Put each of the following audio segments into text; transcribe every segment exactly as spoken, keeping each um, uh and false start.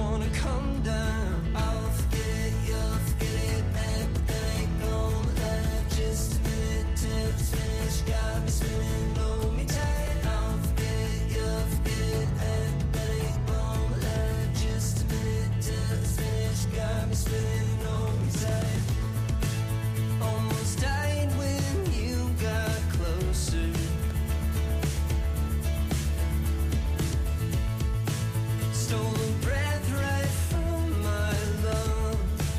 wanna come down. I'll forget it, you'll forget it, babe, but that ain't gonna last. Just a minute till it's finished, got me spinning, hold me tight. I'll forget it, you'll forget it, babe, but that ain't gonna last. Just a minute till it's finished, got me spinning, hold me tight. Almost died when you got closer. Stole a breath right from my love.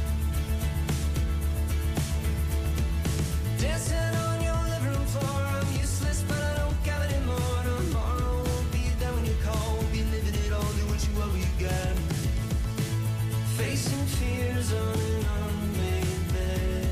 Dancing on your living room floor. I'm useless, but I don't care anymore. Tomorrow won't be there when you call. We'll be living it all, do what you want, what you got. Facing fears on an unmade bed.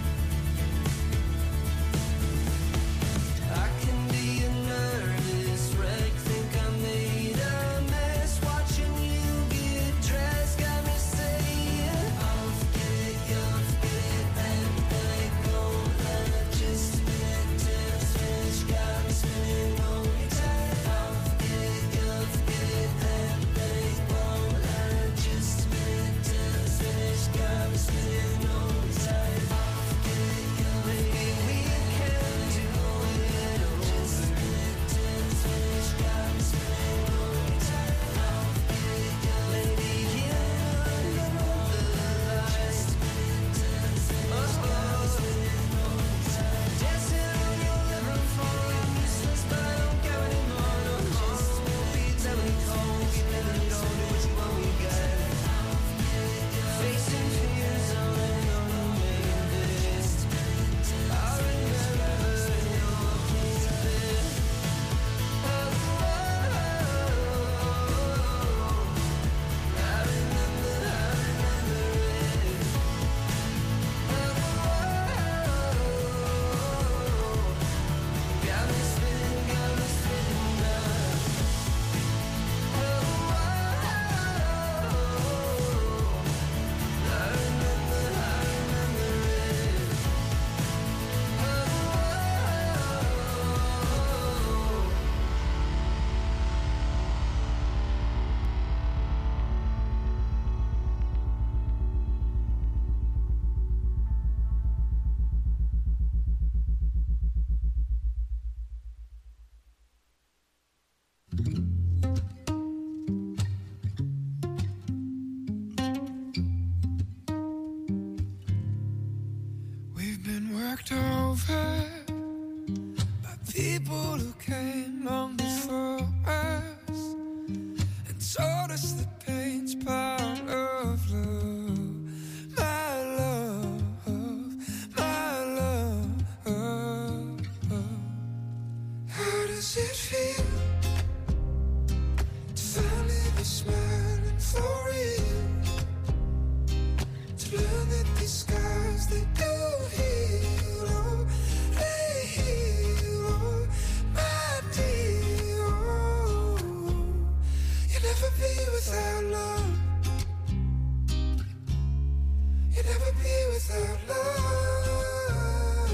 I can be a nervous wreck, think I made a mess. Watching you get dressed got me saying, I'll forget it, you'll forget it, and that ain't gonna last. Just a minute till it's finished, got me spinning, hold me tight. I'll forget it, you'll forget it, and that ain't gonna last. Just a minute till it's finished, got me spinning, hold me tight. I'll forget it, you'll maybe we can do it all. Just a minute till it's finished, got me spinning, hold me tight. I'll forget it, you'll maybe you know the lies. Just a minute till it's finished, got me spinning, hold me tight. Dancing on your living room floor. I'm useless, but I don't care anymore. No more won't be there when you call. We living it all, do what you want, we got. Facing fears on an unmade list. I remember your keys there. Oh, oh, oh, I remember, I remember it. Oh, oh, got me spinning, got me spinning now. Oh, oh, I remember, I remember it. Oh, we've been worked over by people who came long before us and told us the pain's part of love. My love, my love. How does it feel to finally be smiling for real? To learn that these scars, they do heal, oh, they heal, oh, my dear, oh. You'll never be without love. You'll never be without love.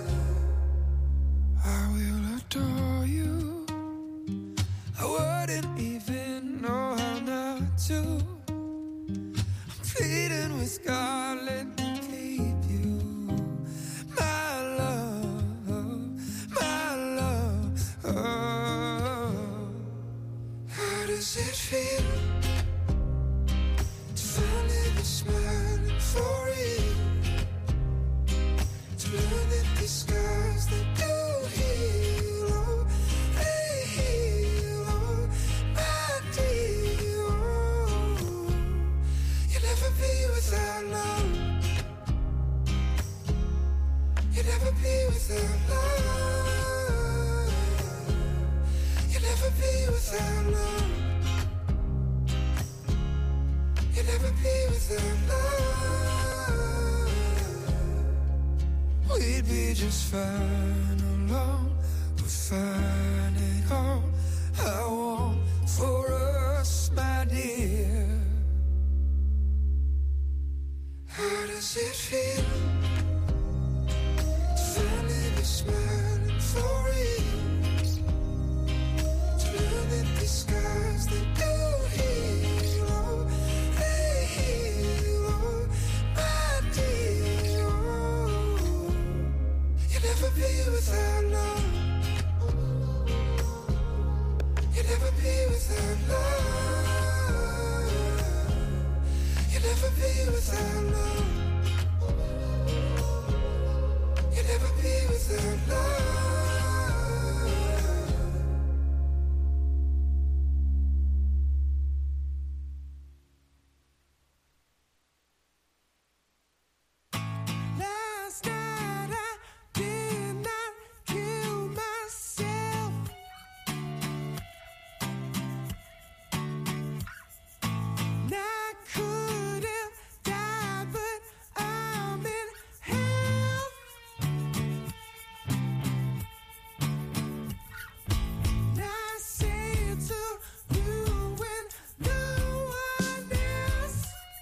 I will adore you. I wouldn't even know how not to. Pleading with God, let me keep you. My love, my love. Oh. How does it feel to finally be smiling for real? To learn that these scars, they do heal, oh, they heal, oh, my dear, oh. You'll never be without love. You'll never be without love. You'll never be without love. You'll never be without love. We'd be just fine alone. We'll find it all I want for us, my dear. How does it feel to finally be smiling for real? To learn that these scars, they do heal, oh, without love. You'll never be without love. Last night I did not kill myself. And I could have died, but I'm in health. And I say it to you when no one else.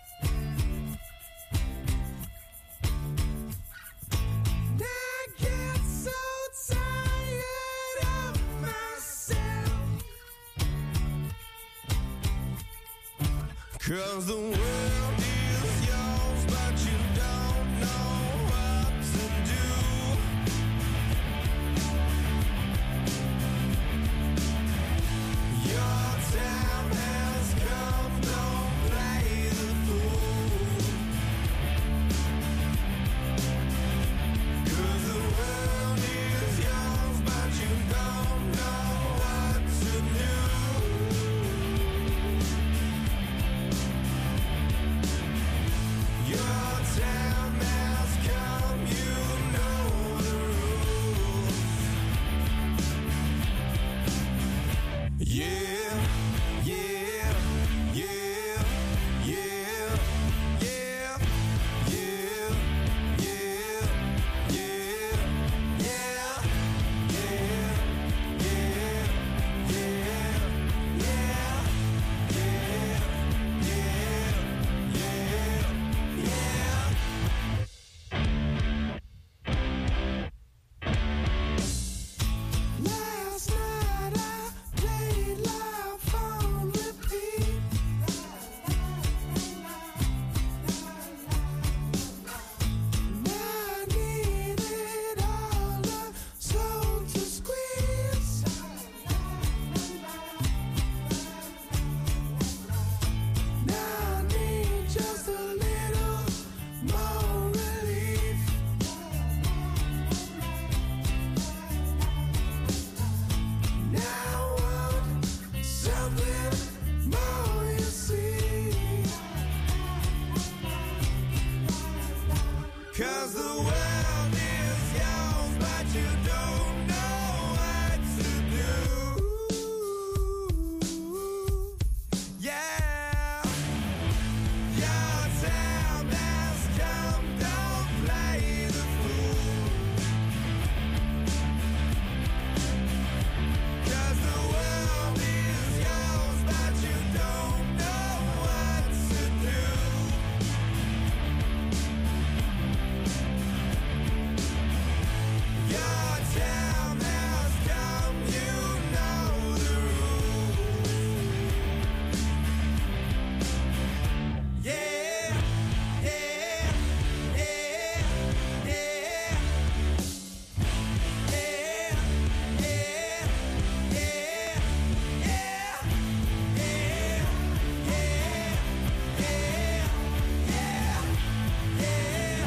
And I get so tired of myself. 'Cause the world is yours, but you don't know what to do. Your time has come, don't play the fool. 'Cause the world is yours, but you don't know what to do. Your time has come, you know the rules. Yeah, yeah, yeah, yeah, yeah, yeah, yeah, yeah, yeah, yeah, yeah, yeah, yeah, yeah, yeah, yeah. Last night I played life on repeat. And I needed all the soul to squeeze. Now I need just a little more relief. Now I want something more, you see. 'Cause the world is yours, but you don't know what to do. Yeah, your time has come, don't play the fool. 'Cause the world is yours, but you don't know what to do. Your time has come, you know the rules. Yeah, yeah, yeah, yeah. Yeah, yeah, yeah, yeah, yeah, yeah, yeah, yeah, yeah,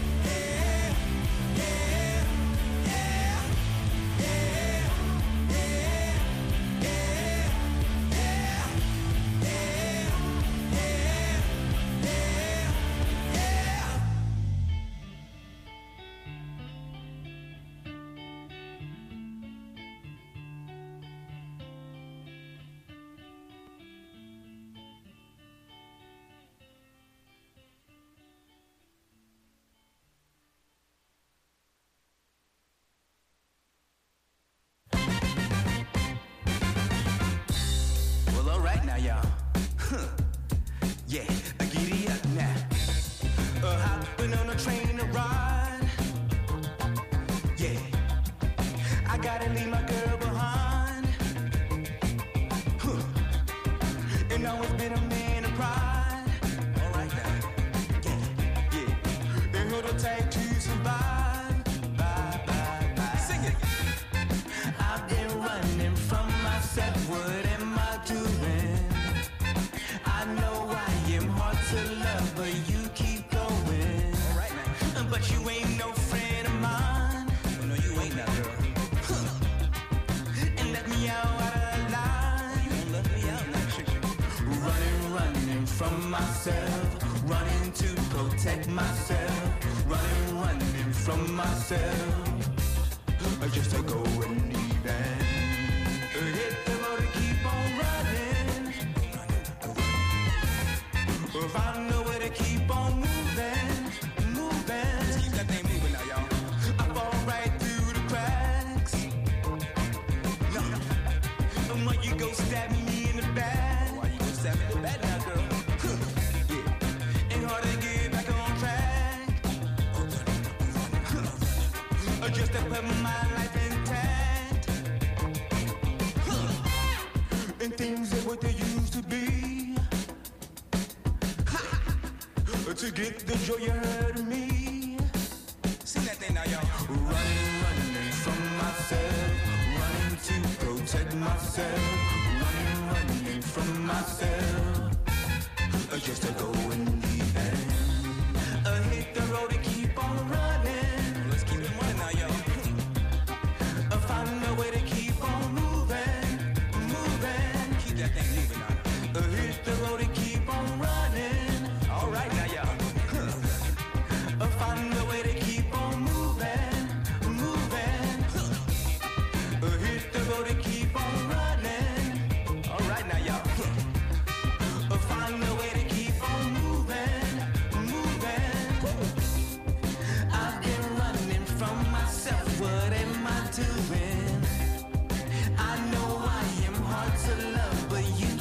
Well, all right now, y'all. Huh. Yeah, uh, giddy up now. Uh, hopping on a train to ride. Yeah, I gotta leave my girl behind. Huh. And always been a man of pride. All right now. Yeah, yeah. And hold tight to survive. Bye, bye, bye. Sing it. I've been running from myself. What am I doing? I know I am hard to love, but you from myself, running to protect myself, running, running from myself, just to go and leave and hit the road and keep on running, find a way to keep on moving, moving. Let's keep that thing moving now, y'all. I fall right through the cracks. No, and when you go stab me in the back, why you go stab me in the back now, girl? Yeah, ain't hard to get back on track. Just to put my life intact, and things ain't what they used to be. To get the joy you heard of me. Sing that thing now, y'all. Running, running from myself, running to protect myself, running, running from myself, just to go and leave and uh, hit the road and keep on running. Let's keep it running now, y'all. Uh, find a way to keep on moving, moving. Keep that thing moving now. Uh, hit the road and keep on running. All right now, y'all. Find a way to keep on moving, moving. Hit the road and keep on running. All right now, y'all. Find a way to keep on moving, moving. I've been running from myself. What am I doing? I know I am hard to love, but you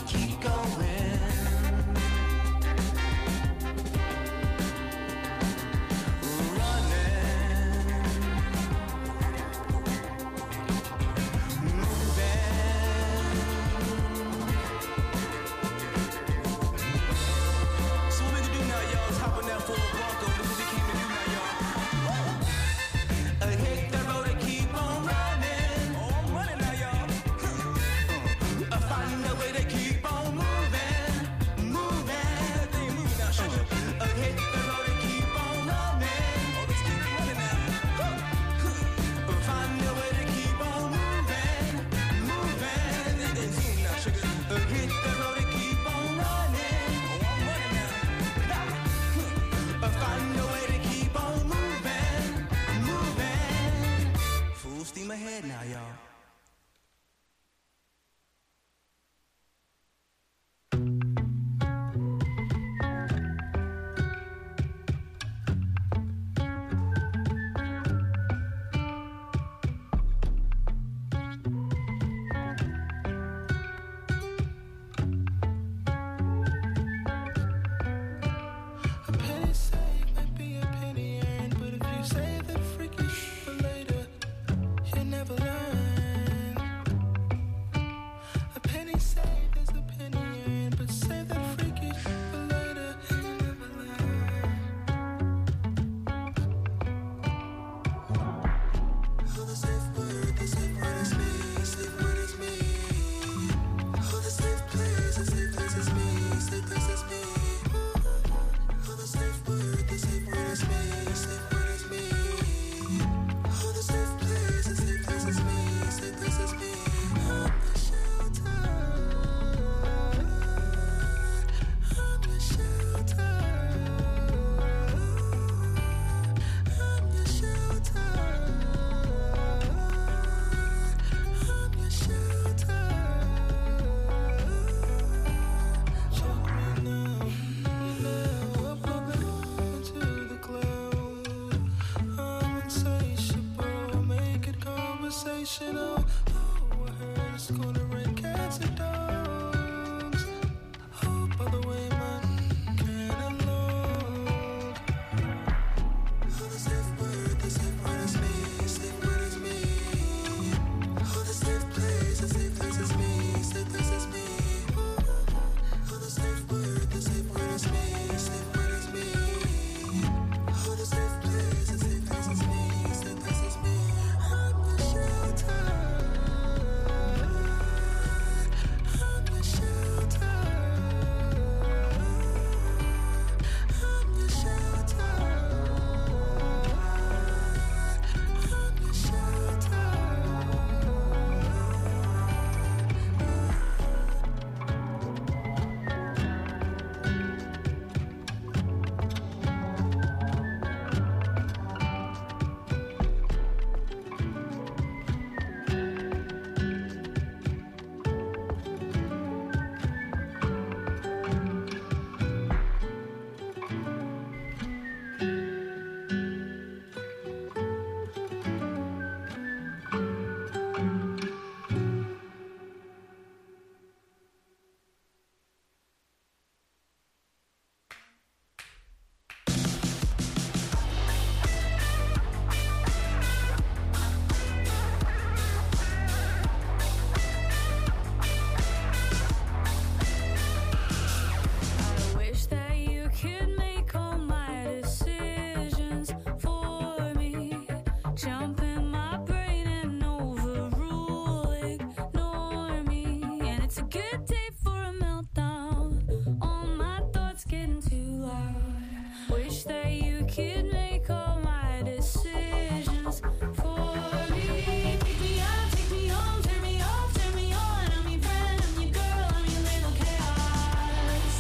good day for a meltdown. All my thoughts getting too loud. Wish that you could make all my decisions for me. Pick me up, take me home, turn me off, turn me on. I'm your friend, I'm your girl, I'm your little chaos.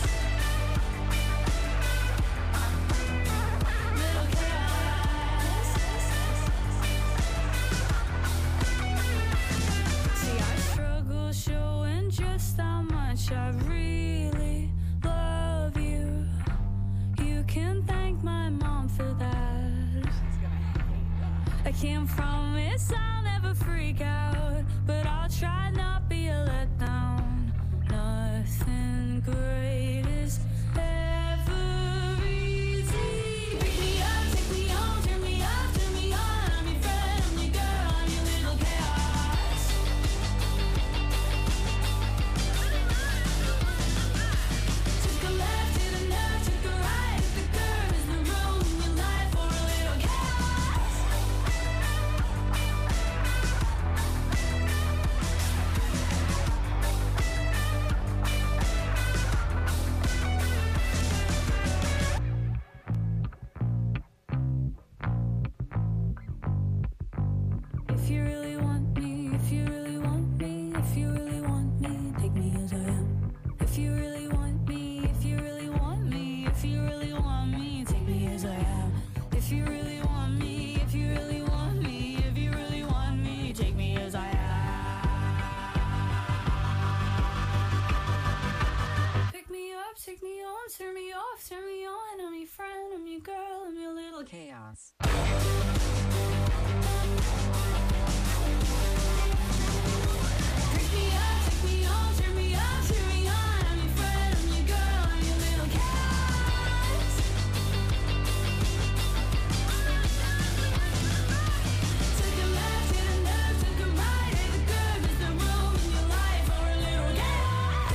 Little chaos. See, I struggle showing just how much I really love you. You can thank my mom for that. I can't promise I'll never freak out, but I'll try not be a letdown. Nothing great is ever easy. Pick me up, take me home, turn me up, turn me on. I'm your friend, I'm your girl, I'm your little chaos. Took a left, hit a nerve, took a right, hit the curve. Is there room in your life for a little chaos? If you really want me, if you really want me, if you really want me, take me as I am. If you really want me, if you really want me, if you really want me, take me as I am. If you really want me, if you really want me, if you really want me, take me as I am. Pick me up, take me on, turn me off, turn me on. I'm your friend, I'm your girl, I'm your little chaos. Pick me up, take me on, turn me up, turn me on. I'm your friend, I'm your girl, I'm your little chaos. Took a left, hit a nerve, took a right, hit the curve. Is there room in your life for a little chaos?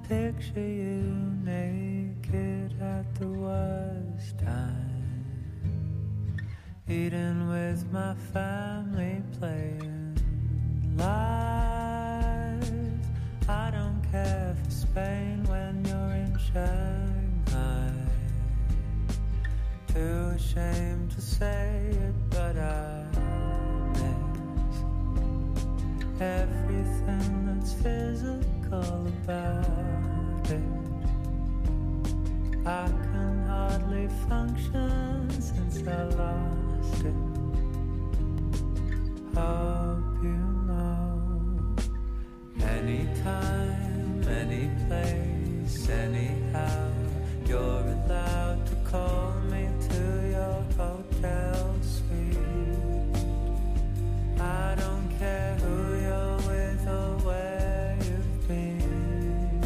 picture you naked at the worst time, eating with my family, playing live. I don't care for Spain when you're in Shanghai. Too ashamed to say it, but I miss everything that's physical about it. I can hardly function since I lost it. Hope you know, anytime, any place, anyhow, you're allowed to call me to your hotel suite. I don't care who you're with or where you've been.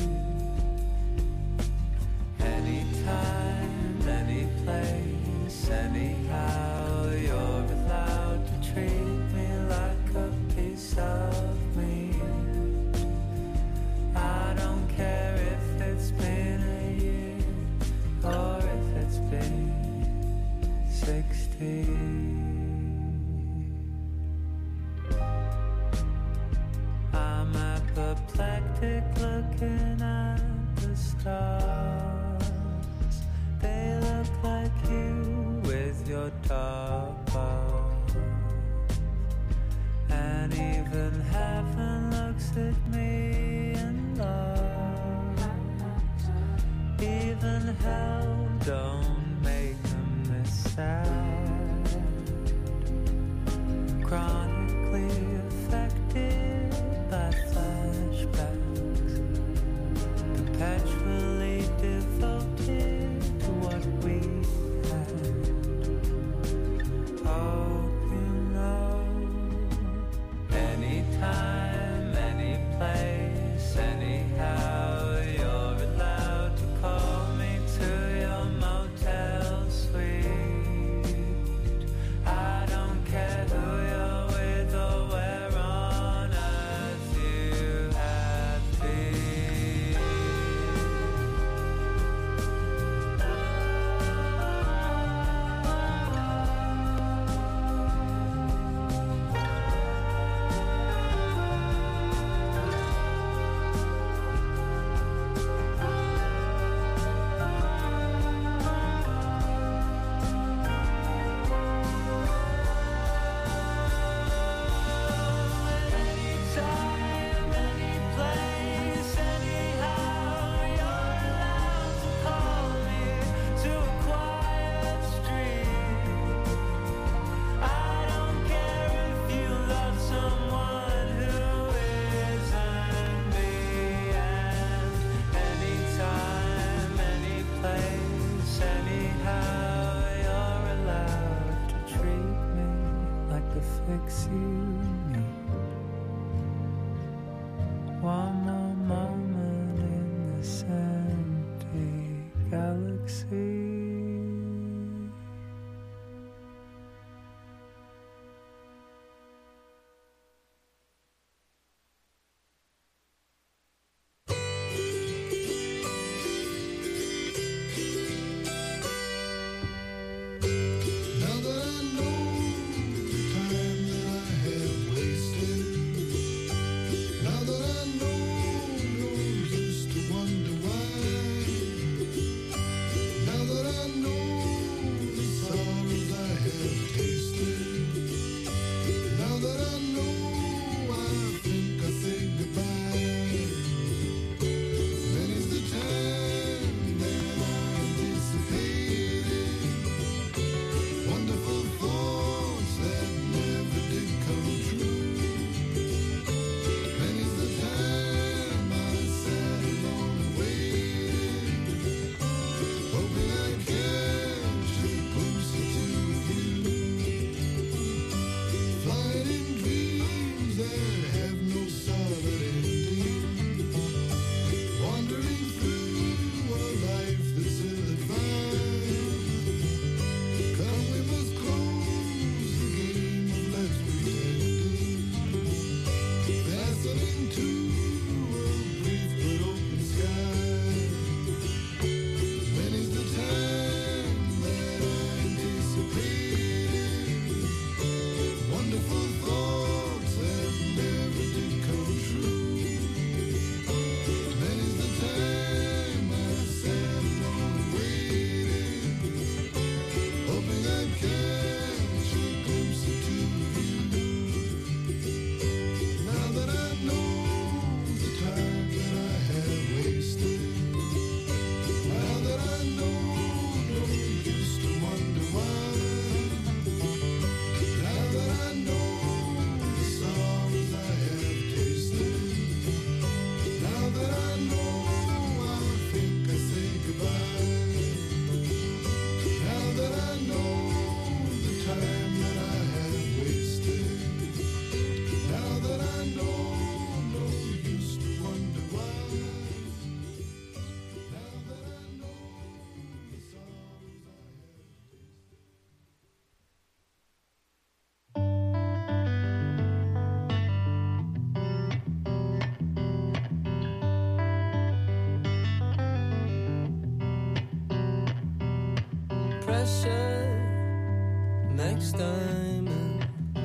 Anytime, any place, anyhow, you're allowed to treat me like a piece of me. I don't care if it's been a year or if it's been sixty. I'm apoplectic looking at the stars. They look like you with your top off. And even heaven looks at me and loves. Even hell don't make them this sad. Chronically affected by flashbacks. pressure makes diamonds.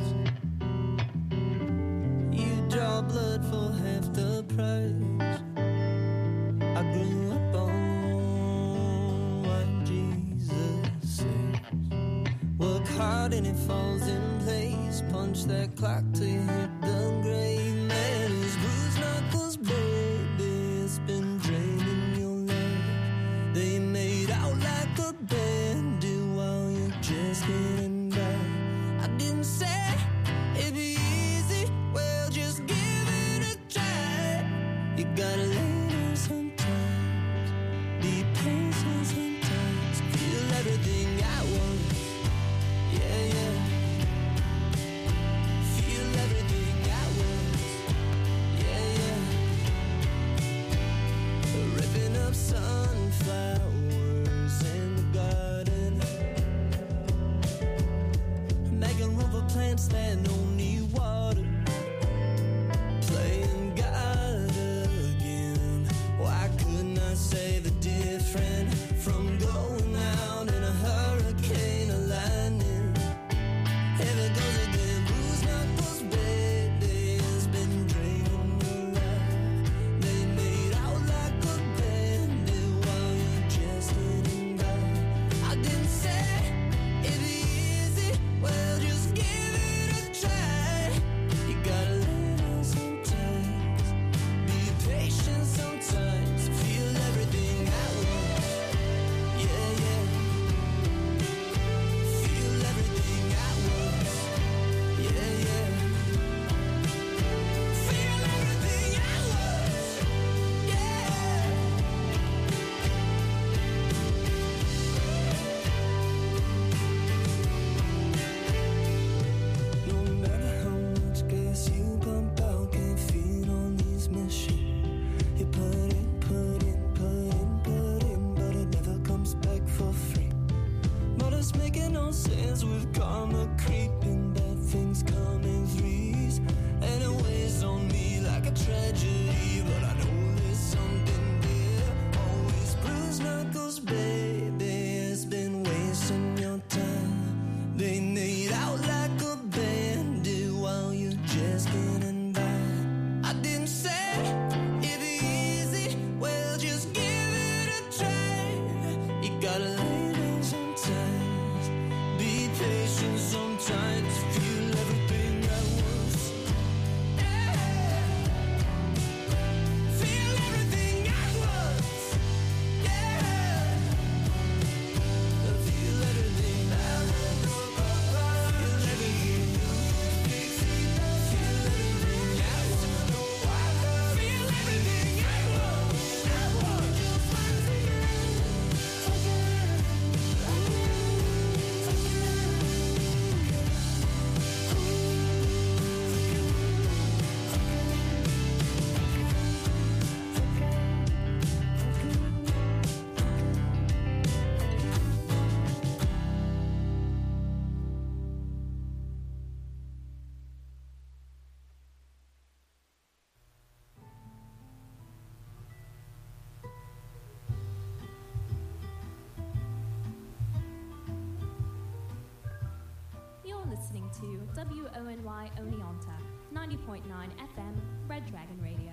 You draw blood for half the price. I grew up on what Jesus says. Work hard and it falls in place. Punch that clock till you hit the grave. Man, his bruised knuckles, baby, it's been draining your life. They made out like a bandit while you're just getting by. I didn't say it'd be easy, well just give it a try. You gotta lay down sometimes, be patient sometimes, feel everything at once. Yeah, yeah. Feel everything at once. Yeah, yeah. Ripping up sunflowers in the garden, making room for plants that don't need water, playing God again. Why couldn't I say the different from going out in a hurricane of lightning? Here it goes again, bruised knuckles, baby, it's been draining your life. They made out like a bandit while you're just getting by. I didn't say it'd be easy, well just give it a try. You gotta lay down sometimes, be patient sometimes, feel everything at once. Yeah, yeah. Feel everything at once. Yeah, yeah. Feel everything at once. Yeah. No matter how much gas you pump out, can't feed on these machines. You put in, put in, put in, put in, but it never comes back for free. But it's making no sense with karma creeping, bad things come in threes, and it weighs on me like a tragedy. But I know there's something there. Always bruised knuckles, baby, it's been wasting your time. They made out like a bandit while you're just getting by. I didn't say it'd be easy, well just give it a try. You gotta lay down sometimes, be patient sometimes, feel everything at once. Yeah. Feel everything at once. Yeah. Feel everything at once. Feel everything. Feel everything at once. Feel everything at once. You're listening to W O N Y Oneonta, ninety point nine F M, Red Dragon Radio.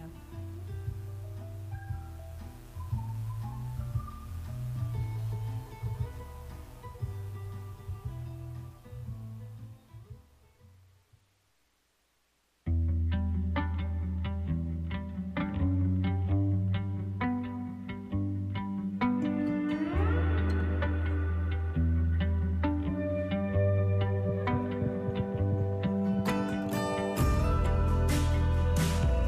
Feel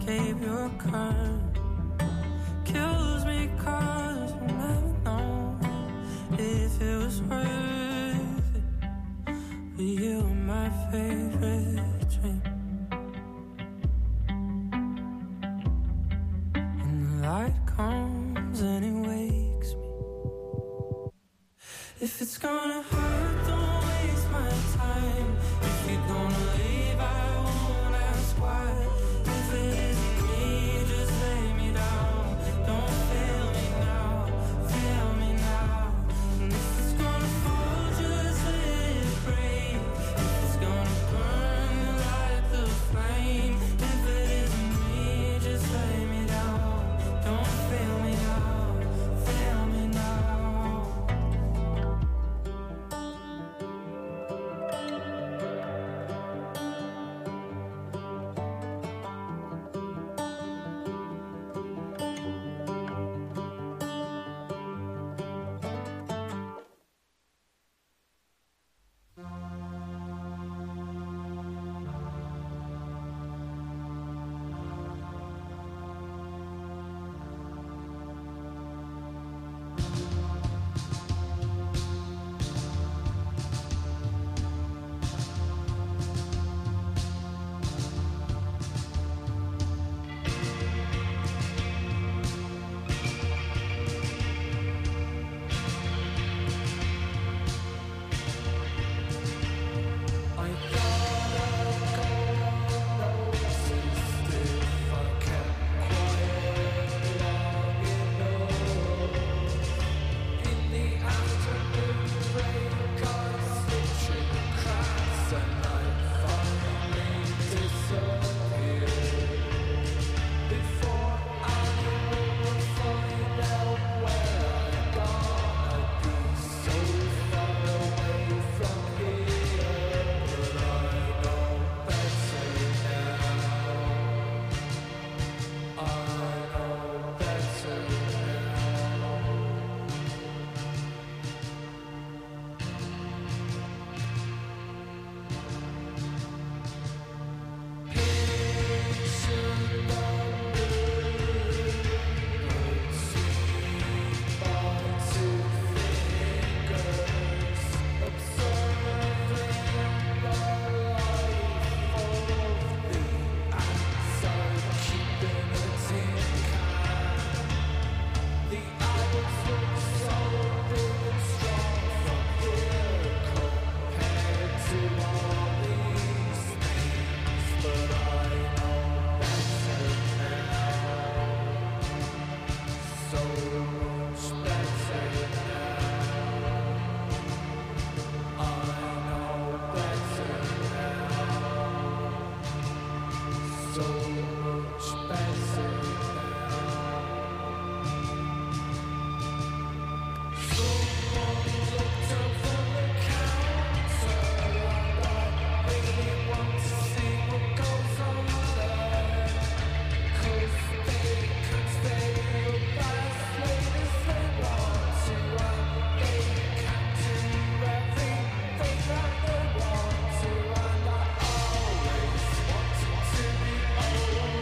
escape your current. Kills me 'cause we'll never know if it was worth it. But you were my favorite dream. And the light comes and it wakes me. If it's gonna hurt, don't waste my time. If you're gonna leave, I won't ask why. If it isn't me, just lay me down. Don't fail me now, fail me now. And if it's gonna fall, just let it break. If it's gonna burn, light the flame. If it isn't me, just lay me down. Don't fail me now, fail me now. Oh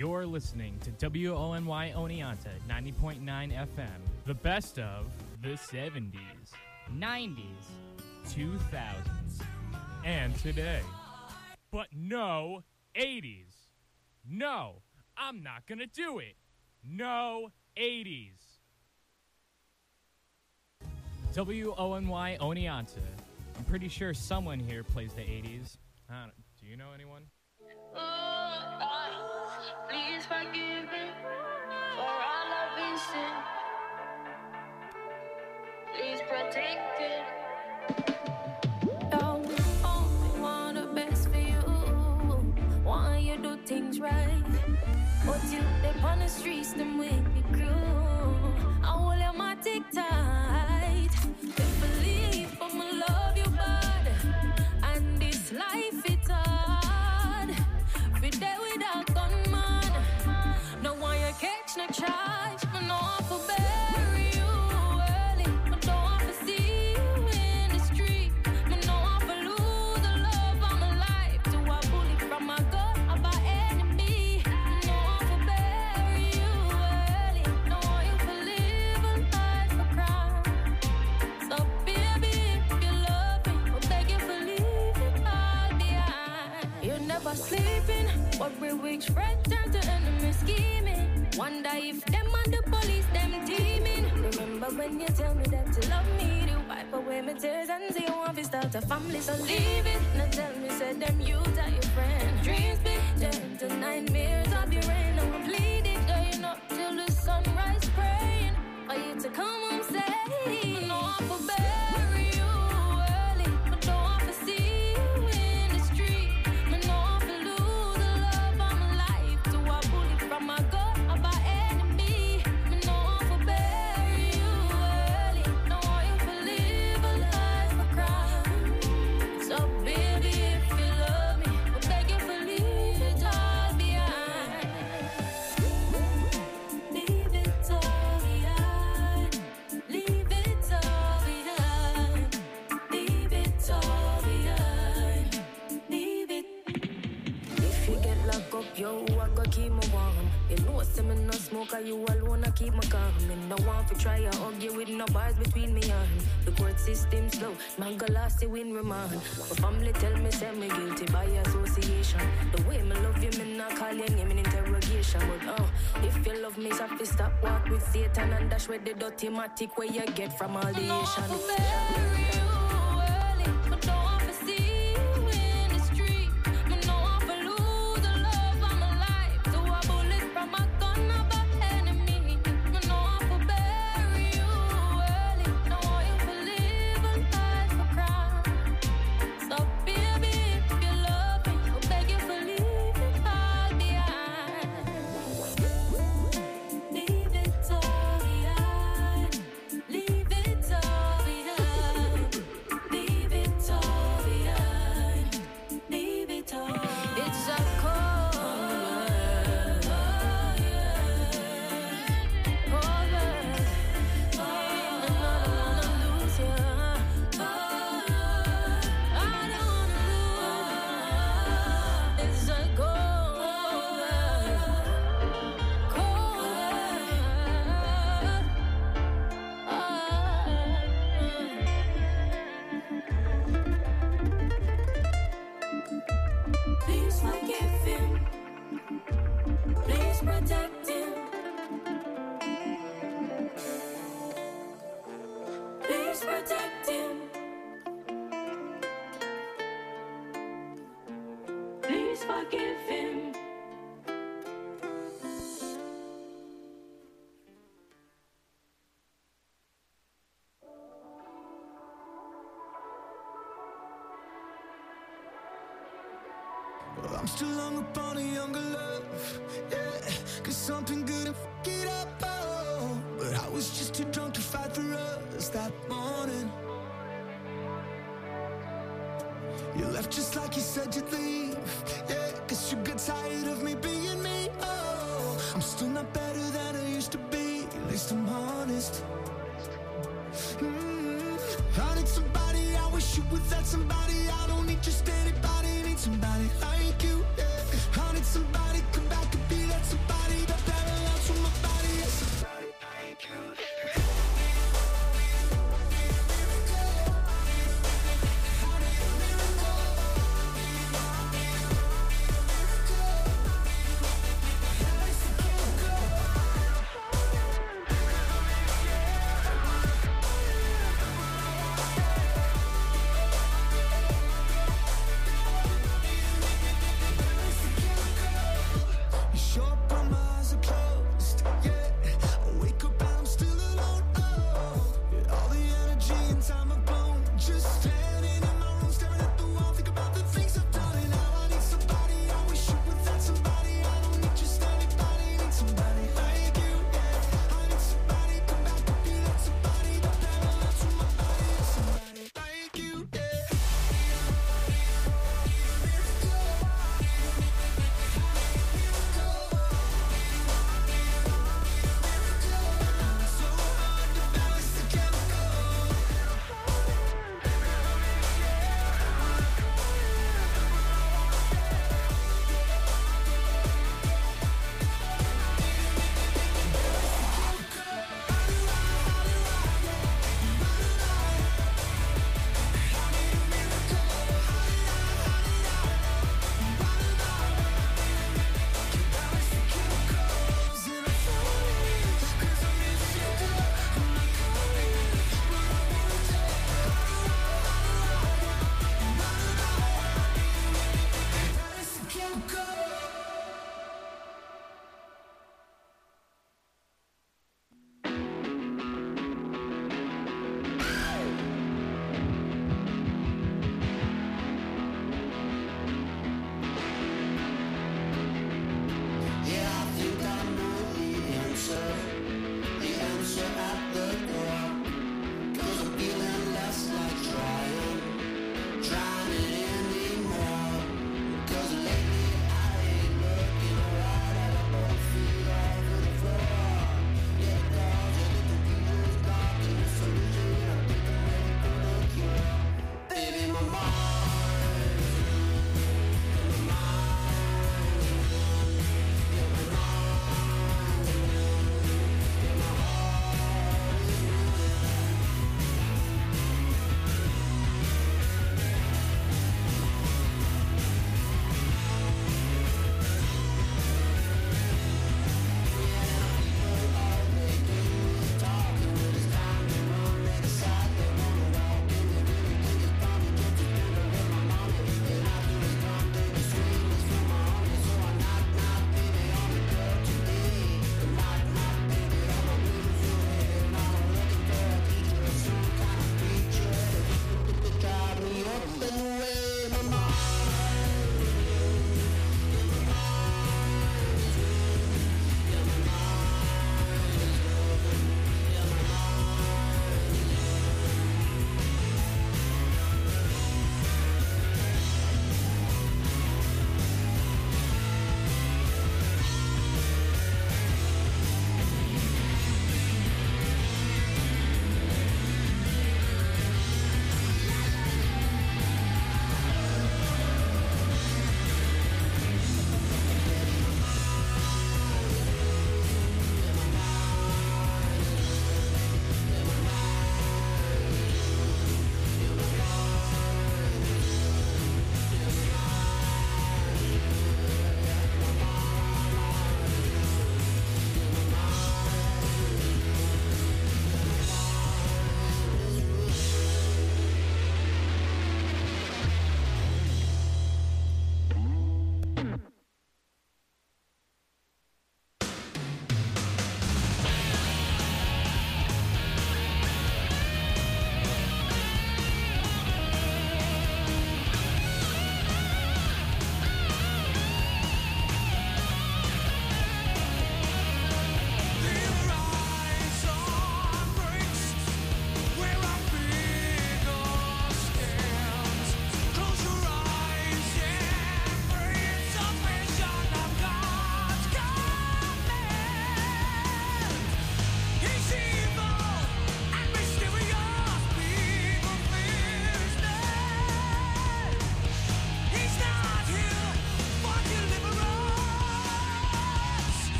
You're listening to W O N Y Oneonta ninety point nine F M, the best of the seventies, nineties, two thousands, and today. But no eighties. No, I'm not gonna do it. No eighties. W O N Y Oneonta. I'm pretty sure someone here plays the eighties. I don't, do you know anyone? Please forgive me for all of this sin. Please protect it. Yo, only want the best for you. Want you do things right. But you live on the streets, them with me crew. I hold your my tick tight. They believe I'ma love you bad. And this life it's hard. Every day without gunman. No one you catch, no charge. But no one for bury you early. But don't want to see you in the street. But no one for lose the love of my life. To a bullet from my gut of my enemy. No one for bury you early. No one you for live a life for crime. So baby, if you love me, I beg you for leave it all behind. You're never sleeping, but we which friend turn to enemy scheming. Wonder if them and the police, them teaming. Remember when you tell me that you love me, to wipe away my tears and say you want to start a family, so leave it. Now tell me, say them you are your friend. Dreams big, turn to nightmares of your rain. Now I'm bleeding, going up till the sunrise, praying for you to come home safe. No one for bury you early, but don't want to see you in the street. But no one for lose the love of my life. To a bullet from my gut of my enemy. But no one for bury you early. No one you for live a life of crime. So baby, if you love me, I beg you for leave it all behind. Leave it all behind. Leave it all behind. Leave it all behind. Leave it. If you get locked up, yo, I go keep me warm. You know, say me no smoke, and you alone, I keep my calm. Me no want to try to argue with no bars between me and the court system slow. Man go last to win remand. My family tell me say me guilty by association. The way me love you, me not call your name in interrogation. But oh, if you love me, so fi stop walk with Satan and dash with the dirty matic where you get from all the Asian. Bury you early, but don't want to see you in the street. Me no want to lose the love of my life. To a bullet from a gun of an enemy. Me no want to bury you early. No want you to live a life of crime. So baby, if you love me, I beg you for leave it all behind. Leave it all behind. Leave it all behind. Leave it all behind. Leave it all. It's a cold world. Oh yeah. Cold world. And I don't wanna lose you. I don't wanna lose. It's a cold world. Cold world. Please forgive him. Please protect him. Please protect him. Please forgive him. Well, I'm still hung up on a younger love, yeah. Cause something good and fuck it up, oh. But I was just too drunk to fight for us that morning. You left just like you said you'd